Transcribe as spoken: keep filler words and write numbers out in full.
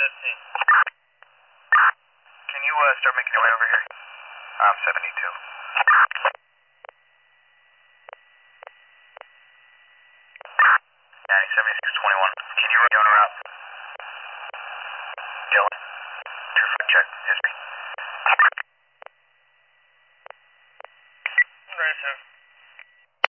fifteen. Can you uh, start making your way over here? Um, seventy-two. Yeah, seventy-six twenty-one. Can you run on a route? Dylan. True check history.